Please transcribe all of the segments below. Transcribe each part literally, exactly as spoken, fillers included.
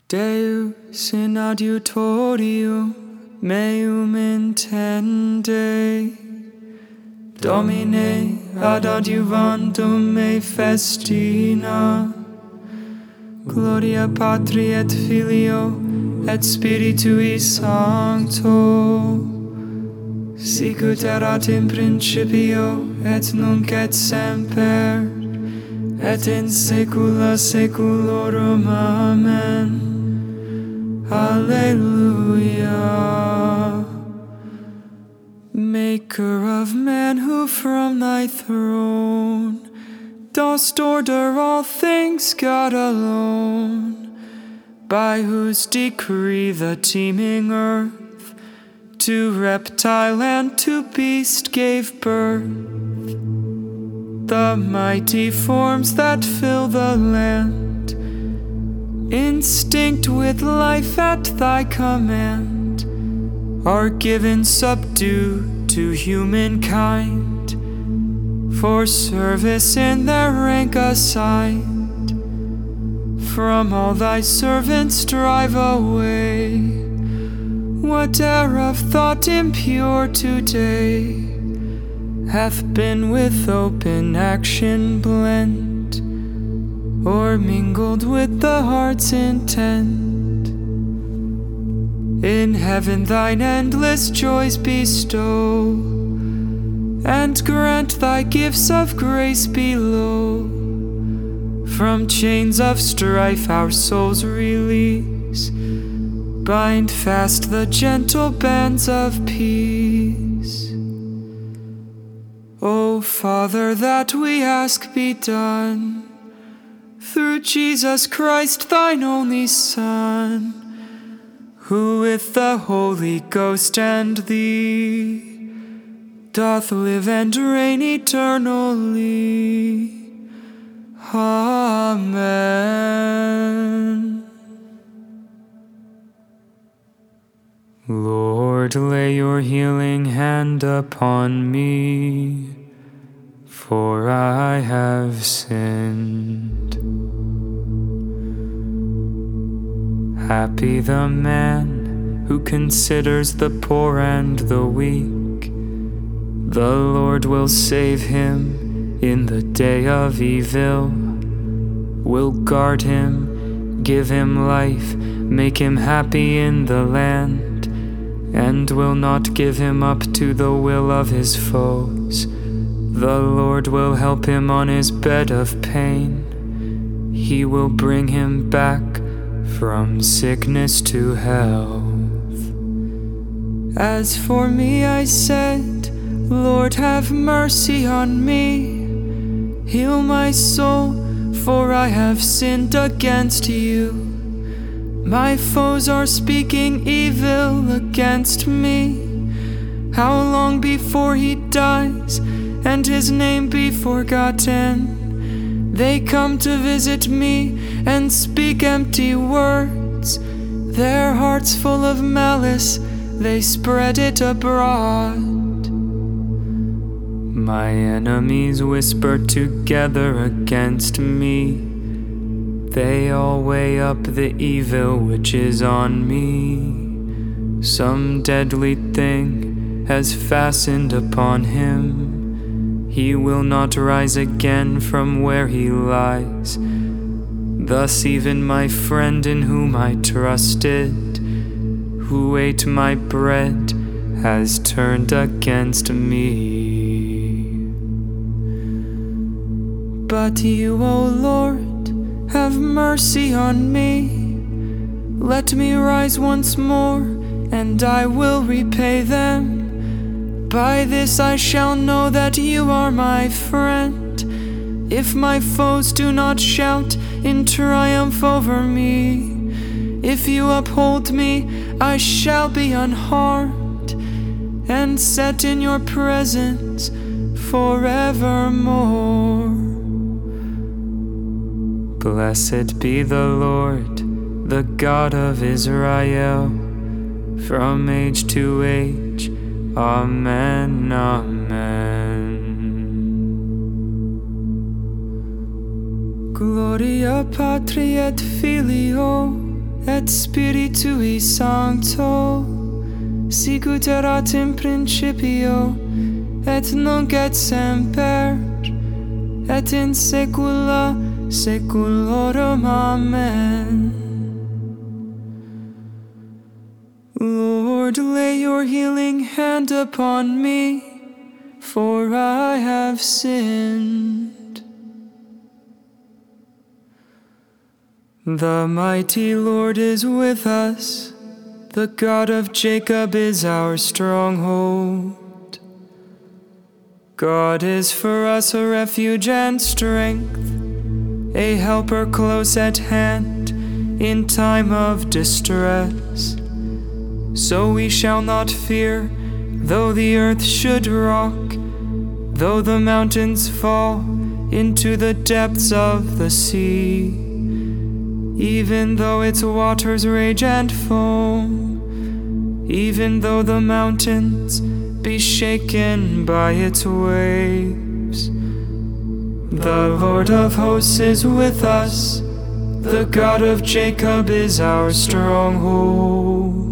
Deus in adiutorium meum intende, Domine ad adiuvandum me festina, Gloria Patri et Filio et Spiritui Sancto, sicut erat in principio et nunc et semper, et in saecula saeculorum. Amen. Alleluia. Maker of man, who from thy throne dost order all things, God alone, by whose decree the teeming earth to reptile and to beast gave birth, the mighty forms that fill the land, instinct with life at thy command, are given subdue to humankind, for service in their rank assigned. From all thy servants drive away whate'er of thought impure today hath been with open action blent, or mingled with the heart's intent. In heaven thine endless joys bestow, and grant thy gifts of grace below. From chains of strife our souls release, bind fast the gentle bands of peace. O Father, that we ask be done, through Jesus Christ, thine only Son, who with the Holy Ghost and thee doth live and reign eternally. Amen. Lord, lay your healing hand upon me, for I have sinned. Happy the man who considers the poor and the weak. The Lord will save him in the day of evil, will guard him, give him life, make him happy in the land, and will not give him up to the will of his foes. The Lord will help him on his bed of pain. He will bring him back from sickness to health. As for me, I said, Lord, have mercy on me. Heal my soul, for I have sinned against you. My foes are speaking evil against me. How long before he dies and his name be forgotten? They come to visit me and speak empty words. Their hearts full of malice, they spread it abroad. My enemies whisper together against me. They all weigh up the evil which is on me. Some deadly thing has fastened upon him. He will not rise again from where he lies. Thus even my friend in whom I trusted, who ate my bread, has turned against me. But you, O Lord, have mercy on me. Let me rise once more, and I will repay them. By this I shall know that you are my friend, if my foes do not shout in triumph over me. If you uphold me, I shall be unharmed, and set in your presence forevermore. Blessed be the Lord, the God of Israel, from age to age. Amen, amen. Gloria Patri et Filio et Spiritui Sancto, sicut erat in principio, et nunc et semper, et in saecula saeculorum. Amen. Lord, lay your healing hand upon me, for I have sinned. The mighty Lord is with us. The God of Jacob is our stronghold. God is for us a refuge and strength, a helper close at hand in time of distress. So we shall not fear, though the earth should rock, though the mountains fall into the depths of the sea, even though its waters rage and foam, even though the mountains be shaken by its waves. The Lord of hosts is with us, the God of Jacob is our stronghold.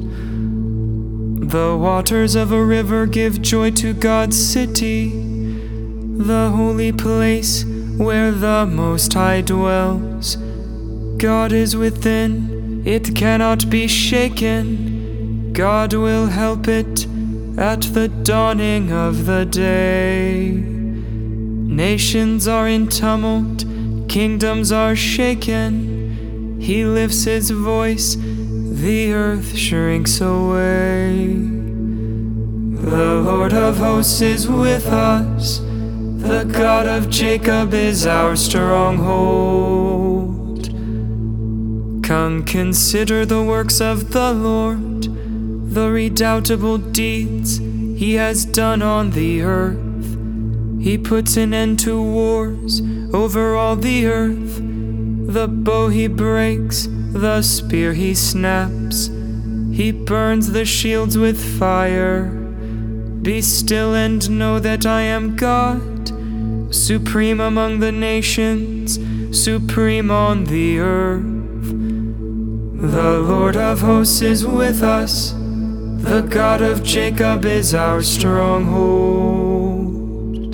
The waters of a river give joy to God's city, the holy place where the Most High dwells. God is within, it cannot be shaken. God will help it at the dawning of the day. Nations are in tumult, kingdoms are shaken. He lifts his voice, the earth shrinks away. The Lord of hosts is with us, the God of Jacob is our stronghold. Come, consider the works of the Lord, the redoubtable deeds he has done on the earth. He puts an end to wars over all the earth. The bow he breaks, the spear he snaps, he burns the shields with fire. Be still and know that I am God, supreme among the nations, supreme on the earth. The Lord of hosts is with us, the God of Jacob is our stronghold.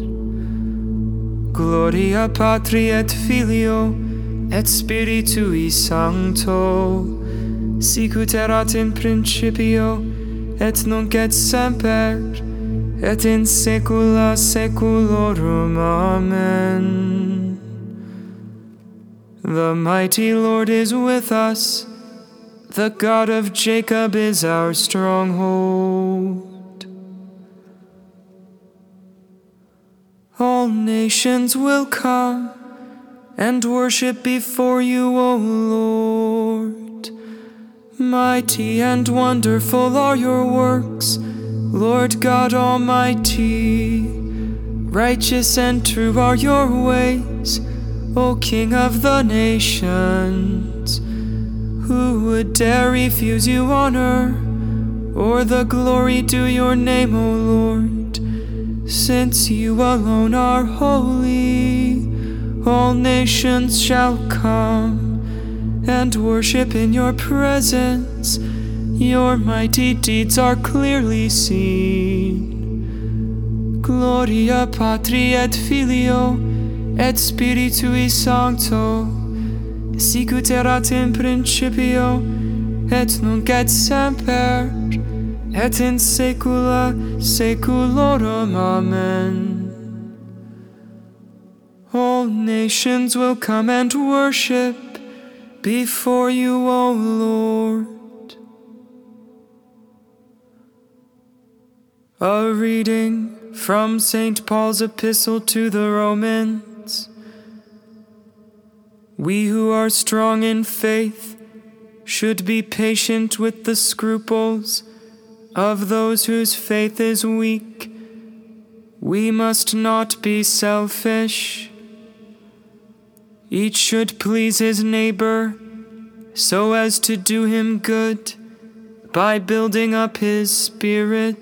Gloria Patri et Filio et Spiritui Sancto, sicut erat in principio, et nunc et semper, et in saecula saeculorum. Amen. The mighty Lord is with us, the God of Jacob is our stronghold. All nations will come and worship before you, O Lord. Mighty and wonderful are your works, Lord God Almighty. Righteous and true are your ways, O King of the nations. Who would dare refuse you honor, or the glory due your name, O Lord? Since you alone are holy, all nations shall come and worship in your presence. Your mighty deeds are clearly seen. Gloria Patri et Filio et Spiritui Sancto, sicut erat in principio, et nunc et semper, et in saecula saeculorum. Amen. All nations will come and worship before you, O Lord. A reading from Saint Paul's epistle to the Romans. We who are strong in faith should be patient with the scruples of those whose faith is weak. We must not be selfish. Each should please his neighbor so as to do him good by building up his spirit.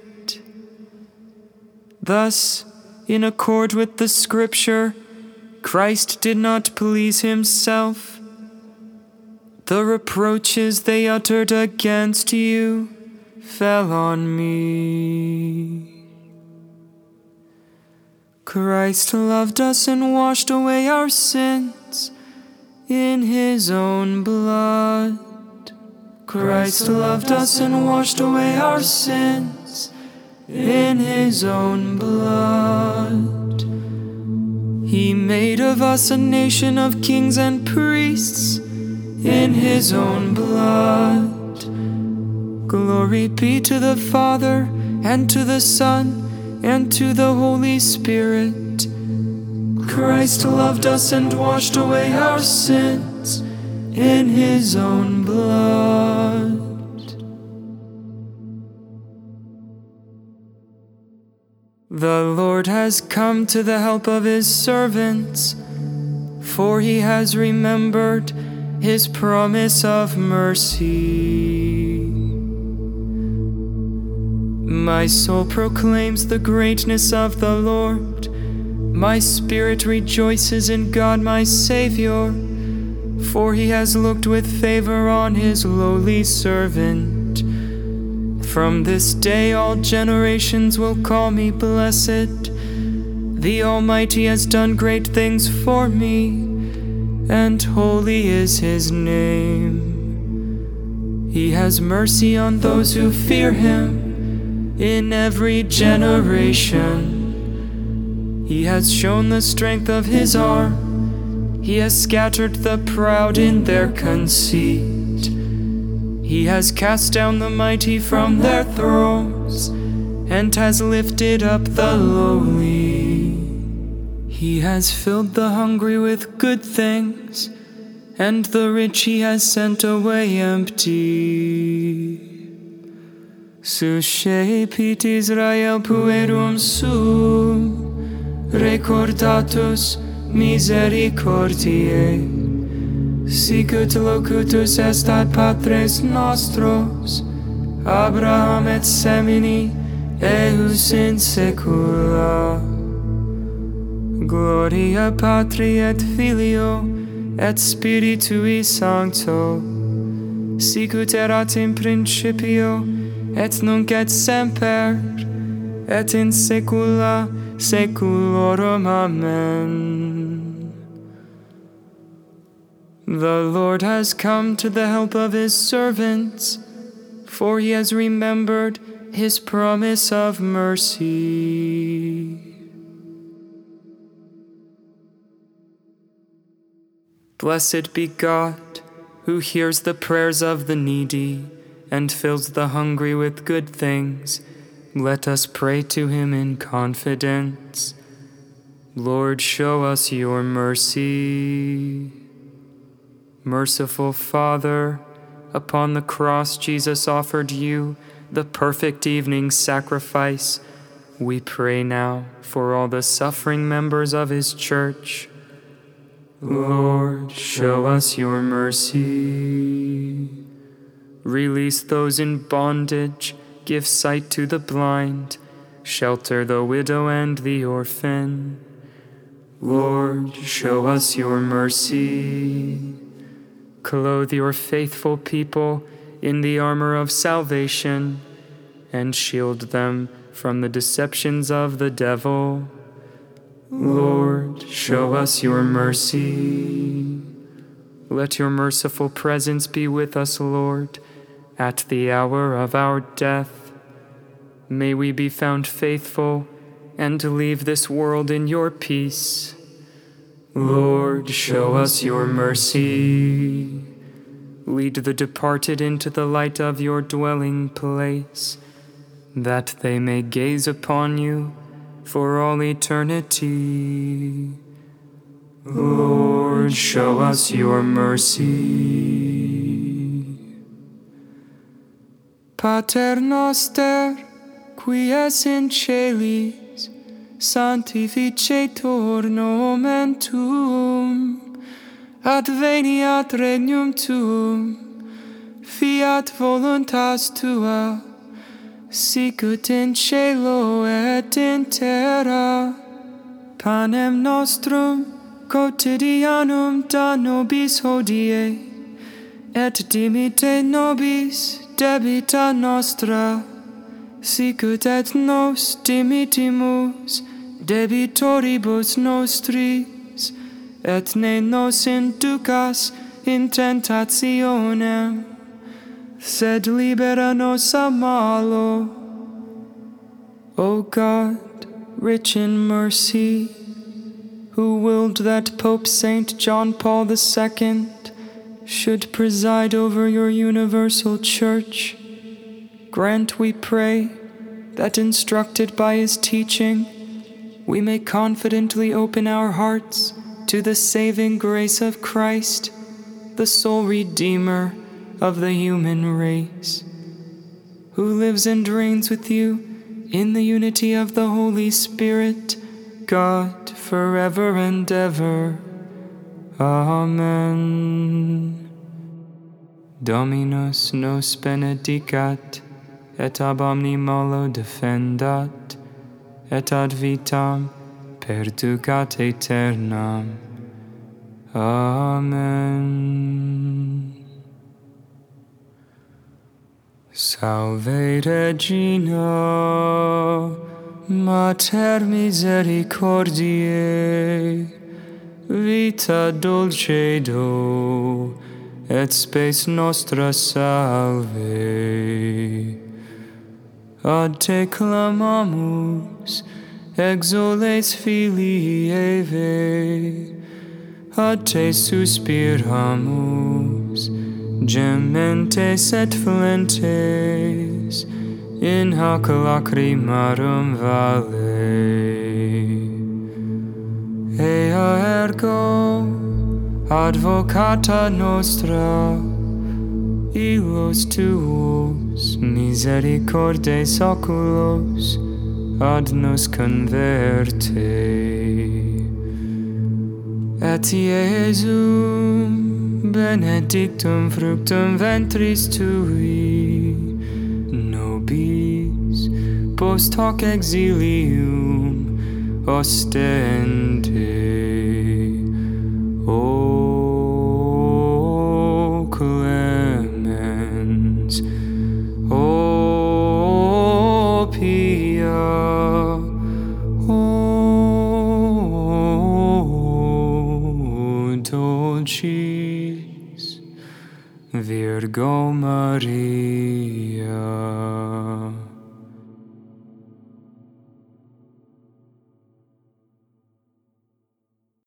Thus, in accord with the Scripture, Christ did not please himself, The reproaches they uttered against you fell on me. Christ loved us and washed away our sins in his own blood. Christ loved us and washed away our sins in his own blood. He made of us a nation of kings and priests in his own blood. Glory be to the Father, and to the Son, and to the Holy Spirit. Christ loved us and washed away our sins in his own blood. The Lord has come to the help of his servants, for he has remembered his promise of mercy. My soul proclaims the greatness of the Lord. My spirit rejoices in God my Savior, for he has looked with favor on his lowly servant. From this day all generations will call me blessed. The Almighty has done great things for me, and holy is his name. He has mercy on those who fear him in every generation. He has shown the strength of his arm. He has scattered the proud in their conceit. He has cast down the mighty from their thrones, and has lifted up the lowly. He has filled the hungry with good things, and the rich he has sent away empty. Suscepit Israel puerum suum, recordatus misericordiae. Sicut locutus est ad patres nostros, Abraham et semini, ejus in saecula. Gloria Patri et Filio, et Spiritui Sancto, sicut erat in principio, et nunc et semper, et in saecula saeculorum. Amen. The Lord has come to the help of his servants, for he has remembered his promise of mercy. Blessed be God, who hears the prayers of the needy and fills the hungry with good things. Let us pray to him in confidence. Lord, show us your mercy. Merciful Father, upon the cross Jesus offered you the perfect evening sacrifice. We pray now for all the suffering members of his church. Lord, show us your mercy. Release those in bondage, give sight to the blind, shelter the widow and the orphan. Lord, show us your mercy. Clothe your faithful people in the armor of salvation, and shield them from the deceptions of the devil. Lord, show us your mercy. Let your merciful presence be with us, Lord, at the hour of our death. May we be found faithful and leave this world in your peace. Lord, show us your mercy. Lead the departed into the light of your dwelling place, that they may gaze upon you for all eternity. Lord, show us your mercy. Pater noster, qui es in celis, sanctificetur nomen tuum, adveniat regnum tuum, fiat voluntas tua, sicut in cielo et in terra. Panem nostrum quotidianum da nobis hodie, et dimite nobis debita nostra, sicut et nos dimitimus debitoribus nostris, et ne nos inducas in tentationem, sed libera nos a malo. O God, rich in mercy, who willed that Pope Saint John Paul the Second should preside over your universal church, grant, we pray, that instructed by his teaching, we may confidently open our hearts to the saving grace of Christ, the sole Redeemer of the human race, who lives and reigns with you in the unity of the Holy Spirit, God, forever and ever. Amen. Dominus nos benedicat, et ab omni malo defendat, et ad vitam perducat aeternam. Amen. Salve Regina, Mater misericordiae, vita dulcedo, et spes nostra salve. Ad te clamamus, exules filii Eve, ad te suspiramus, gementes et flentes, in hac lacrimarum vale. Ea ergo, advocata nostra, illos tuos misericordes oculos ad nos converte. Et Iesum benedictum fructum ventris tui, nobis post hoc exilium ostende. O clemens, O pia, O dulcis Virgo Maria.